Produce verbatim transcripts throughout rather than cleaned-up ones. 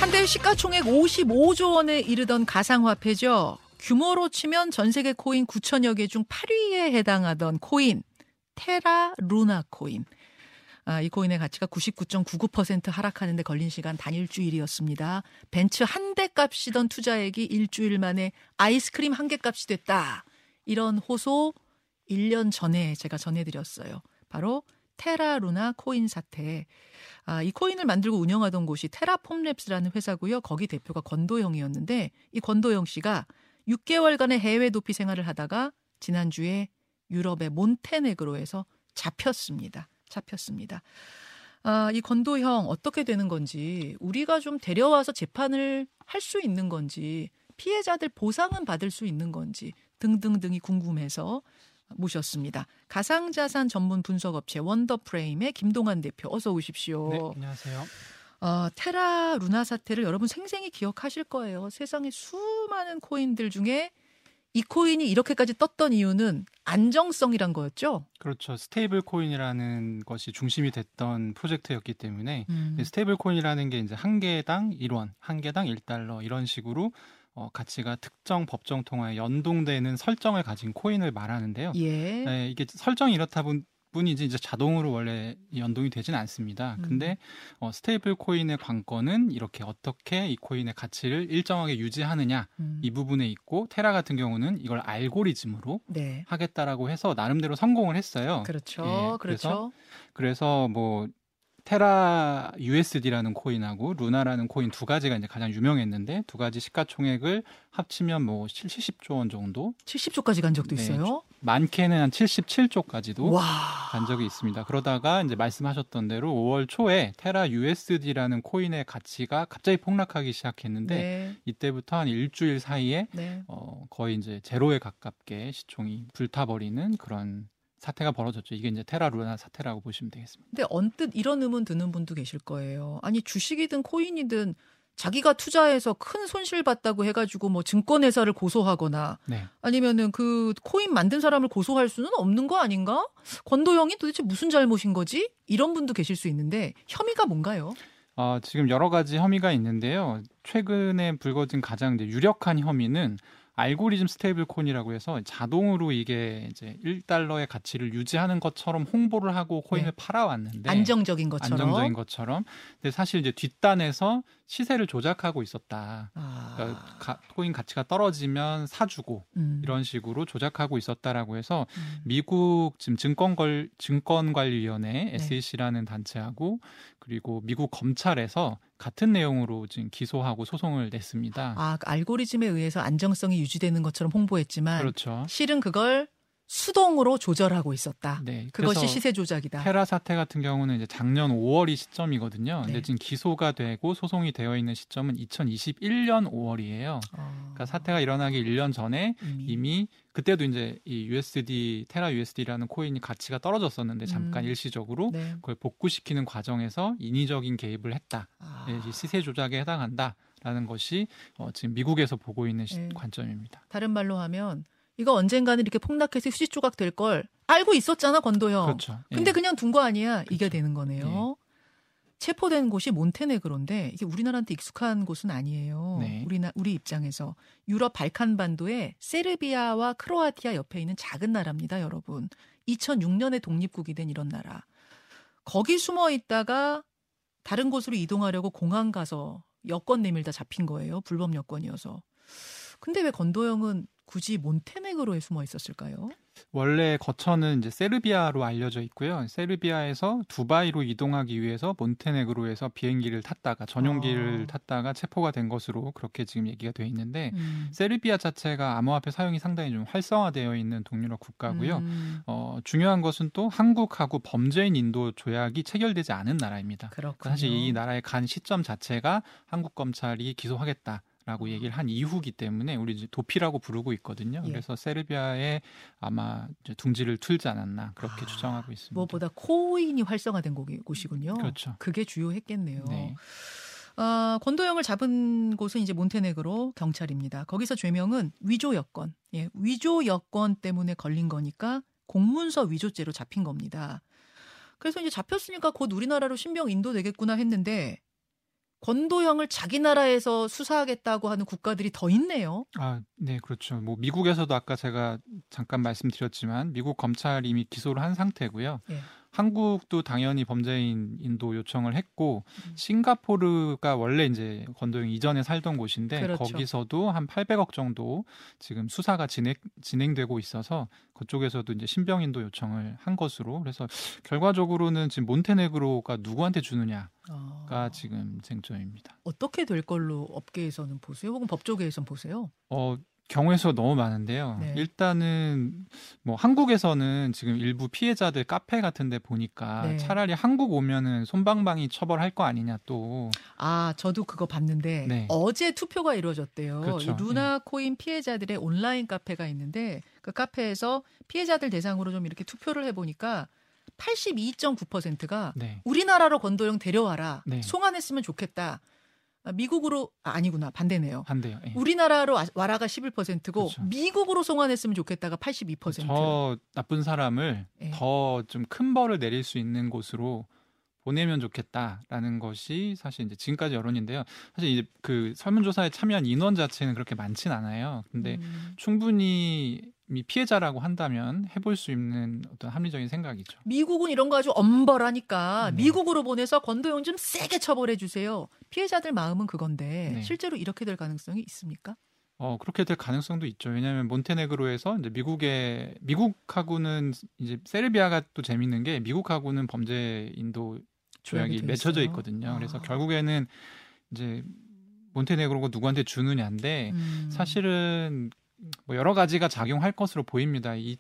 한때 시가총액 오십오조 원에 이르던 가상화폐죠. 규모로 치면 전 세계 코인 구천여 개 중 팔 위에 해당하던 코인 테라 루나 코인. 아, 이 코인의 가치가 구십구 점 구구 퍼센트 하락하는 데 걸린 시간 단 일주일이었습니다. 벤츠 한 대 값이던 투자액이 일주일 만에 아이스크림 한 개 값이 됐다. 이런 호소 일 년 전에 제가 전해드렸어요. 바로 테라 루나 코인 사태. 아, 이 코인을 만들고 운영하던 곳이 테라폼랩스라는 회사고요. 거기 대표가 권도영이었는데 이 권도영 씨가 육 개월간의 해외 도피 생활을 하다가 지난주에 유럽의 몬테네그로에서 잡혔습니다. 잡혔습니다. 아, 이 권도형 어떻게 되는 건지, 우리가 좀 데려와서 재판을 할 수 있는 건지, 피해자들 보상은 받을 수 있는 건지 등등등이 궁금해서 모셨습니다. 가상자산 전문 분석업체 원더프레임의 김동환 대표, 어서 오십시오. 네, 안녕하세요. 어, 테라 루나 사태를 여러분 생생히 기억하실 거예요. 세상에 수많은 코인들 중에 이 코인이 이렇게까지 떴던 이유는 안정성이란 거였죠? 그렇죠. 스테이블 코인이라는 것이 중심이 됐던 프로젝트였기 때문에 음. 스테이블 코인이라는 게 이제 한 개당 일 원, 한 개당 일 달러 이런 식으로 어, 가치가 특정 법정 통화에 연동되는 설정을 가진 코인을 말하는데요. 예. 네, 이게 설정이 이렇다 본 뿐이지 이제 자동으로 원래 연동이 되지는 않습니다. 음. 근데 어, 스테이블 코인의 관건은 이렇게 어떻게 이 코인의 가치를 일정하게 유지하느냐 음. 이 부분에 있고, 테라 같은 경우는 이걸 알고리즘으로 네. 하겠다라고 해서 나름대로 성공을 했어요. 그렇죠. 예, 그렇죠. 그래서, 그래서 뭐 테라 유에스디라는 코인하고 루나라는 코인 두 가지가 이제 가장 유명했는데, 두 가지 시가총액을 합치면 뭐 칠십조 원 정도, 칠십조까지 간 적도 네, 있어요. 많게는 한 칠십칠조까지도 와. 간 적이 있습니다. 그러다가 이제 말씀하셨던 대로 오월 초에 테라 유에스디라는 코인의 가치가 갑자기 폭락하기 시작했는데, 네. 이때부터 한 일주일 사이에 네. 어, 거의 이제 제로에 가깝게 시총이 불타버리는 그런 사태가 벌어졌죠. 이게 이제 테라 루나 사태라고 보시면 되겠습니다. 근데 언뜻 이런 의문 드는 분도 계실 거예요. 아니, 주식이든 코인이든 자기가 투자해서 큰 손실 봤다고 해가지고 뭐 증권회사를 고소하거나 네. 아니면은 그 코인 만든 사람을 고소할 수는 없는 거 아닌가? 권도영이 도대체 무슨 잘못인 거지? 이런 분도 계실 수 있는데 혐의가 뭔가요? 어, 지금 여러 가지 혐의가 있는데요. 최근에 불거진 가장 이제 유력한 혐의는 알고리즘 스테이블 코인이라고 해서 자동으로 이게 이제 일 달러의 가치를 유지하는 것처럼 홍보를 하고 코인을 네. 팔아왔는데, 안정적인 것처럼. 안정적인 것처럼. 근데 사실 이제 뒷단에서 시세를 조작하고 있었다. 아. 그러니까 가, 코인 가치가 떨어지면 사주고 음. 이런 식으로 조작하고 있었다라고 해서 음. 미국 지금 증권걸 증권관리위원회 네. 에스이씨라는 단체하고 그리고 미국 검찰에서 같은 내용으로 지금 기소하고 소송을 냈습니다. 아, 그 알고리즘에 의해서 안정성이 유지되는 것처럼 홍보했지만 그렇죠. 실은 그걸 수동으로 조절하고 있었다. 네, 그것이 그래서 시세 조작이다. 테라 사태 같은 경우는 이제 작년 오월이 시점이거든요. 근데 네. 지금 기소가 되고 소송이 되어 있는 시점은 이천이십일년 오월이에요. 어. 그러니까 사태가 일어나기 일 년 전에 이미, 이미 그때도 이제 이 유에스디 테라 유에스디라는 코인이 가치가 떨어졌었는데 잠깐 음. 일시적으로 네. 그걸 복구시키는 과정에서 인위적인 개입을 했다. 아. 네, 시세 조작에 해당한다라는 것이 어, 지금 미국에서 보고 있는 시, 네. 관점입니다. 다른 말로 하면 이거 언젠가는 이렇게 폭락해서 휴지 조각 될 걸 알고 있었잖아, 권도형. 그렇죠. 근데 예. 그냥 둔 거 아니야. 이게 그렇죠. 되는 거네요. 체포된 곳이 몬테네그로인데 이게 우리나라한테 익숙한 곳은 아니에요. 네. 우리나 우리 입장에서 유럽 발칸반도에 세르비아와 크로아티아 옆에 있는 작은 나라입니다, 여러분. 이천육년에 독립국이 된 이런 나라. 거기 숨어 있다가 다른 곳으로 이동하려고 공항 가서 여권 내밀다 잡힌 거예요. 불법 여권이어서. 근데 왜 권도영은 굳이 몬테네그로에 숨어 있었을까요? 원래 거처는 이제 세르비아로 알려져 있고요. 세르비아에서 두바이로 이동하기 위해서 몬테네그로에서 비행기를 탔다가 전용기를 아. 탔다가 체포가 된 것으로 그렇게 지금 얘기가 돼 있는데, 음. 세르비아 자체가 암호화폐 사용이 상당히 좀 활성화되어 있는 동유럽 국가고요. 음. 어, 중요한 것은 또 한국하고 범죄인 인도 조약이 체결되지 않은 나라입니다. 그렇군요. 사실 이 나라에 간 시점 자체가 한국 검찰이 기소하겠다. 라고 얘기를 한 이후기 때문에 우리 이제 도피라고 부르고 있거든요. 예. 그래서 세르비아에 아마 이제 둥지를 틀지 않았나 그렇게 아, 추정하고 있습니다. 무엇보다 코인이 활성화된 곳이- 곳이군요. 그렇죠. 그게 주요했겠네요. 네. 아, 권도영을 잡은 곳은 이제 몬테네그로 경찰입니다. 거기서 죄명은 위조 여권, 예, 위조 여권 때문에 걸린 거니까 공문서 위조죄로 잡힌 겁니다. 그래서 이제 잡혔으니까 곧 우리나라로 신병 인도되겠구나 했는데 권도형을 자기 나라에서 수사하겠다고 하는 국가들이 더 있네요. 아, 네, 그렇죠. 뭐 미국에서도 아까 제가 잠깐 말씀드렸지만 미국 검찰이 이미 기소를 한 상태고요. 예. 한국도 당연히 범죄인 인도 요청을 했고 음. 싱가포르가 원래 이제 권도영 이전에 살던 곳인데 그렇죠. 거기서도 한 팔백억 정도 지금 수사가 진행 진행되고 있어서 그쪽에서도 이제 신병 인도 요청을 한 것으로 그래서 결과적으로는 지금 몬테네그로가 누구한테 주느냐가 아, 지금 쟁점입니다. 어떻게 될 걸로 업계에서는 보세요? 혹은 법조계에서는 보세요? 어 경우의 수가 너무 많은데요. 네. 일단은 뭐 한국에서는 지금 일부 피해자들 카페 같은 데 보니까 네. 차라리 한국 오면은 솜방망이 처벌할 거 아니냐 또. 아, 저도 그거 봤는데 네. 어제 투표가 이루어졌대요. 그렇죠. 이 루나 코인 피해자들의 온라인 카페가 있는데 그 카페에서 피해자들 대상으로 좀 이렇게 투표를 해보니까 팔십이 점 구 퍼센트가 네. 우리나라로 권도영 데려와라. 네. 송환했으면 좋겠다. 아, 미국으로 아, 아니구나 반대네요. 반대요. 예. 우리나라로 와- 와라가 십일 퍼센트고 그렇죠. 미국으로 송환했으면 좋겠다가 팔십이 퍼센트. 저 나쁜 사람을 예. 더 좀 큰 벌을 내릴 수 있는 곳으로 보내면 좋겠다라는 것이 사실 이제 지금까지 여론인데요. 사실 이제 그 설문조사에 참여한 인원 자체는 그렇게 많진 않아요. 근데 음. 충분히 이 피해자라고 한다면 해볼 수 있는 어떤 합리적인 생각이죠. 미국은 이런 거 아주 엄벌하니까 네. 미국으로 보내서 권도영 좀 세게 처벌해 주세요. 피해자들 마음은 그건데 네. 실제로 이렇게 될 가능성이 있습니까? 어 그렇게 될 가능성도 있죠. 왜냐하면 몬테네그로에서 이제 미국의 미국하고는 이제 세르비아가 또 재밌는 게 미국하고는 범죄 인도 조약이 돼 맺혀져 있어요? 있거든요. 아. 그래서 결국에는 이제 몬테네그로가 누구한테 주느냐인데 음. 사실은 뭐 여러 가지가 작용할 것으로 보입니다. 이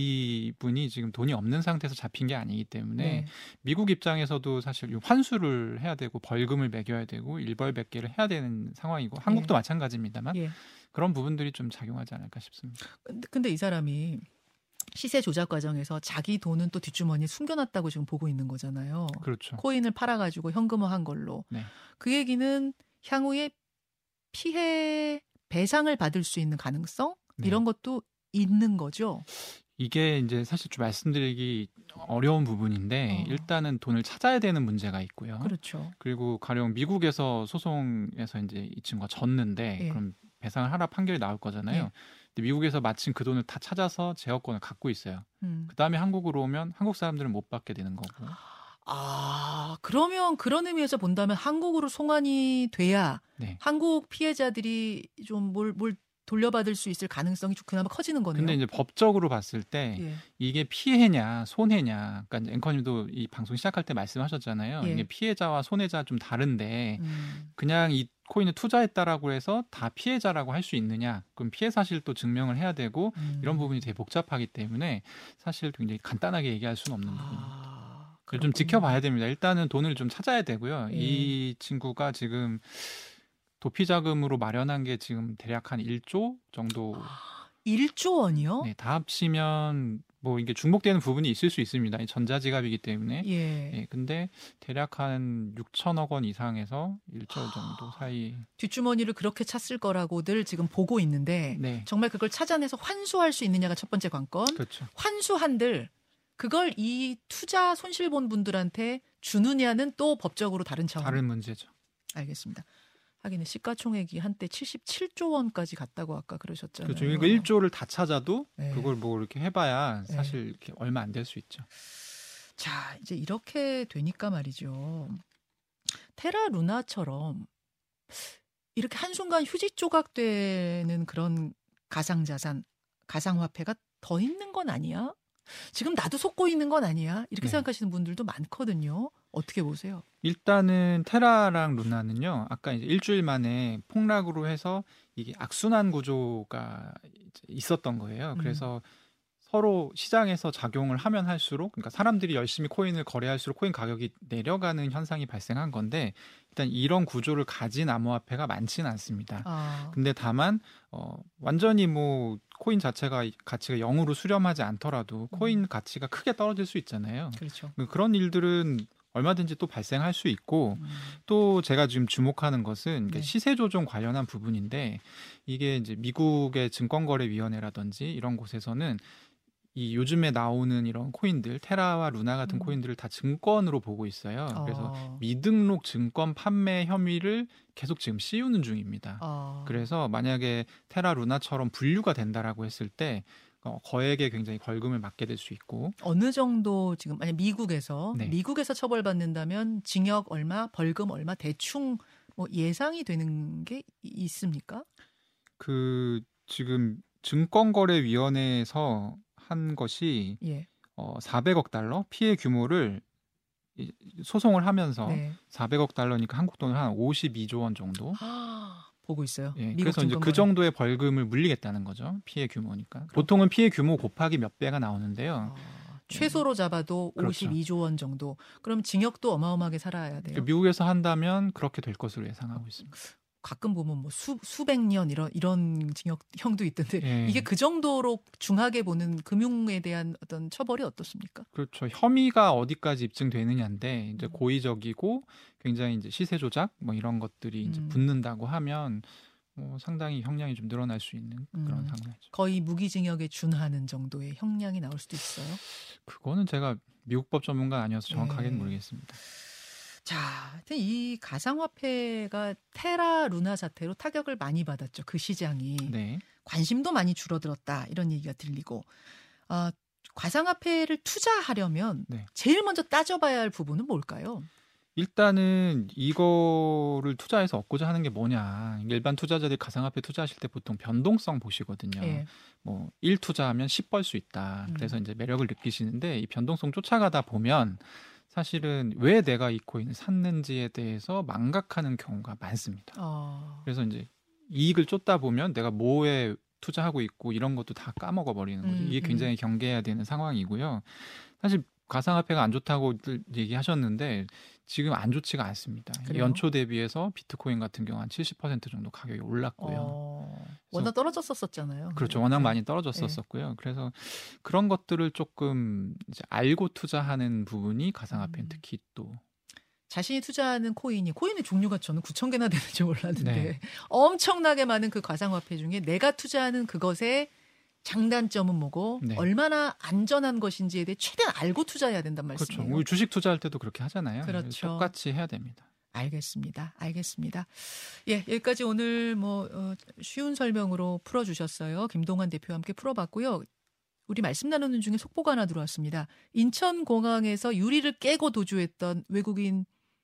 이분이 지금 돈이 없는 상태에서 잡힌 게 아니기 때문에 네. 미국 입장에서도 사실 환수를 해야 되고 벌금을 매겨야 되고 일벌백계를 해야 되는 상황이고 한국도 예. 마찬가지입니다만 예. 그런 부분들이 좀 작용하지 않을까 싶습니다. 근데, 근데 이 사람이 시세 조작 과정에서 자기 돈은 또 뒷주머니에 숨겨놨다고 지금 보고 있는 거잖아요. 그렇죠. 코인을 팔아가지고 현금화한 걸로. 네. 그 얘기는 향후에 피해 배상을 받을 수 있는 가능성 네. 이런 것도 있는 거죠. 이게 이제 사실 좀 말씀드리기 어려운 부분인데 어. 일단은 돈을 찾아야 되는 문제가 있고요. 그렇죠. 그리고 가령 미국에서 소송에서 이제 이 친구가 졌는데 예. 그럼 배상을 하라 판결이 나올 거잖아요. 예. 근데 미국에서 마침 그 돈을 다 찾아서 제어권을 갖고 있어요. 음. 그 다음에 한국으로 오면 한국 사람들은 못 받게 되는 거고. 아, 그러면 그런 의미에서 본다면 한국으로 송환이 돼야 네. 한국 피해자들이 좀 뭘 뭘 돌려받을 수 있을 가능성이 좀 그나마 커지는 거네요. 근데 이제 법적으로 봤을 때 예. 이게 피해냐 손해냐, 그러니까 앵커님도 이 방송 시작할 때 말씀하셨잖아요. 예. 이게 피해자와 손해자 좀 다른데 음. 그냥 이 코인을 투자했다라고 해서 다 피해자라고 할 수 있느냐? 그럼 피해 사실도 증명을 해야 되고 음. 이런 부분이 되게 복잡하기 때문에 사실 굉장히 간단하게 얘기할 수는 없는 부분입니다. 아, 좀 그렇군요. 지켜봐야 됩니다. 일단은 돈을 좀 찾아야 되고요. 예. 이 친구가 지금 도피 자금으로 마련한 게 지금 대략 한 일조 정도. 일조 원이요? 네, 다 합치면 뭐 이게 중복되는 부분이 있을 수 있습니다. 이 전자지갑이기 때문에. 예. 예, 근데 대략 한 육천억 원 이상에서 일조 정도 사이. 뒷주머니를 그렇게 찼을 거라고들 지금 보고 있는데 네, 정말 그걸 찾아내서 환수할 수 있느냐가 첫 번째 관건. 그렇죠. 환수한들 그걸 이 투자 손실 본 분들한테 주느냐는 또 법적으로 다른 차원. 다른 문제죠. 알겠습니다. 하긴 시가총액이 한때 칠십칠조 원까지 갔다고 아까 그러셨잖아요. 그렇죠. 이거 일조를 다 찾아도 네. 그걸 뭐 이렇게 해봐야 네. 사실 이렇게 얼마 안 될 수 있죠. 자, 이제 이렇게 되니까 말이죠. 테라 루나처럼 이렇게 한순간 휴지 조각되는 그런 가상자산, 가상화폐가 더 있는 건 아니야? 지금 나도 속고 있는 건 아니야? 이렇게 네. 생각하시는 분들도 많거든요. 어떻게 보세요? 일단은 테라랑 루나는요. 아까 이제 일주일 만에 폭락으로 해서 이게 악순환 구조가 이제 있었던 거예요. 음. 그래서 서로 시장에서 작용을 하면 할수록, 그러니까 사람들이 열심히 코인을 거래할수록 코인 가격이 내려가는 현상이 발생한 건데, 일단 이런 구조를 가진 암호화폐가 많지는 않습니다. 아, 근데 다만 어, 완전히 뭐 코인 자체가 가치가 영으로 수렴하지 않더라도 코인 가치가 크게 떨어질 수 있잖아요. 그렇죠. 그런 일들은 얼마든지 또 발생할 수 있고, 음. 또 제가 지금 주목하는 것은 네. 시세 조정 관련한 부분인데, 이게 이제 미국의 증권거래위원회라든지 이런 곳에서는 이 요즘에 나오는 이런 코인들, 테라와 루나 같은 음. 코인들을 다 증권으로 보고 있어요. 그래서 어. 미등록 증권 판매 혐의를 계속 지금 씌우는 중입니다. 어. 그래서 만약에 테라 루나처럼 분류가 된다라고 했을 때 어, 거액에 굉장히 벌금을 맞게 될 수 있고 어느 정도 지금 만약 미국에서 네. 미국에서 처벌받는다면 징역 얼마, 벌금 얼마 대충 뭐 예상이 되는 게 있습니까? 그 지금 증권거래위원회에서 한 것이 예. 어, 사백억 달러 피해 규모를 이- 소송을 하면서 네. 사백억 달러니까 한국 돈으로 한 오십이조 원 정도. 아, 보고 있어요. 예, 미국 그래서 이제 증권거래. 그 정도의 벌금을 물리겠다는 거죠. 피해 규모니까. 보통은 피해 규모 곱하기 몇 배가 나오는데요. 아, 최소로 잡아도 그렇죠. 오십이조 원 정도. 그럼 징역도 어마어마하게 살아야 돼요. 미국에서 한다면 그렇게 될 것으로 예상하고 있습니다. 가끔 보면 뭐 수, 수백 년 이런 이런 징역형도 있던데 예. 이게 그 정도로 중하게 보는 금융에 대한 어떤 처벌이 어떻습니까? 그렇죠. 혐의가 어디까지 입증되느냐인데 이제 음. 고의적이고 굉장히 이제 시세 조작 뭐 이런 것들이 이제 음. 붙는다고 하면 뭐 상당히 형량이 좀 늘어날 수 있는 그런 음. 상황이죠. 거의 무기징역에 준하는 정도의 형량이 나올 수도 있어요. 그거는 제가 미국법 전문가 아니어서 정확하게는 네. 모르겠습니다. 자, 하여튼 이 가상화폐가 테라 루나 사태로 타격을 많이 받았죠. 그 시장이. 네. 관심도 많이 줄어들었다. 이런 얘기가 들리고. 아, 가상화폐를 투자하려면 네. 제일 먼저 따져봐야 할 부분은 뭘까요? 일단은 이거를 투자해서 얻고자 하는 게 뭐냐. 일반 투자자들이 가상화폐 투자하실 때 보통 변동성 보시거든요. 예. 뭐 일 투자하면 십 벌 수 있다. 음. 그래서 이제 매력을 느끼시는데 이 변동성 쫓아가다 보면 사실은 왜 내가 이 코인을 샀는지에 대해서 망각하는 경우가 많습니다. 어, 그래서 이제 이익을 쫓다 보면 내가 뭐에 투자하고 있고 이런 것도 다 까먹어 버리는 거죠. 음, 이게 굉장히 경계해야 되는 상황이고요. 사실 가상화폐가 안 좋다고 얘기하셨는데 지금 안 좋지가 않습니다. 그래요? 연초 대비해서 비트코인 같은 경우 한 칠십 퍼센트 정도 가격이 올랐고요. 어, 워낙 떨어졌었잖아요. 그렇죠. 워낙 네. 많이 떨어졌었고요. 그래서 그런 것들을 조금 이제 알고 투자하는 부분이 가상화폐는 음. 특히 또 자신이 투자하는 코인이 코인의 종류가 저는 구천 개나 되는지 몰랐는데 네. 엄청나게 많은 그 가상화폐 중에 내가 투자하는 그것의 장단점은 뭐고 네. 얼마나 안전한 것인지에 대해 최대한 알고 투자해야 된단 그렇죠. 말씀이에요. 우리 주식 투자할 때도 그렇게 하잖아요. 그렇죠. 똑같이 해야 됩니다. 알겠습니다. 알겠습니다. 예, 여기까지 오늘 뭐 어, 쉬운 설명으로 풀어주셨어요. 김동환 대표와 함께 풀어봤고요. 우리 말씀 나누는 중에 속보가 하나 들어왔습니다. 인천공항에서 유리를 깨고 도주했던 외국인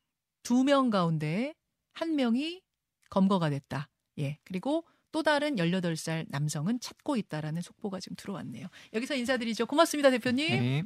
두 명 가운데 한 명이 검거가 됐다. 예, 그리고 또 다른 열여덟 살 남성은 찾고 있다라는 속보가 지금 들어왔네요. 여기서 인사드리죠. 고맙습니다, 대표님. 네.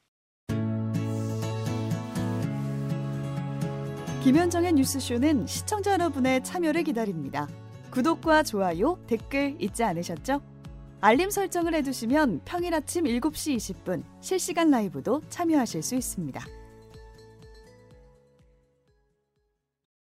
김현정의 뉴스쇼는 시청자 여러분의 참여를 기다립니다. 구독과 좋아요, 댓글 잊지 않으셨죠? 알림 설정을 해두시면 평일 아침 일곱 시 이십 분 실시간 라이브도 참여하실 수 있습니다.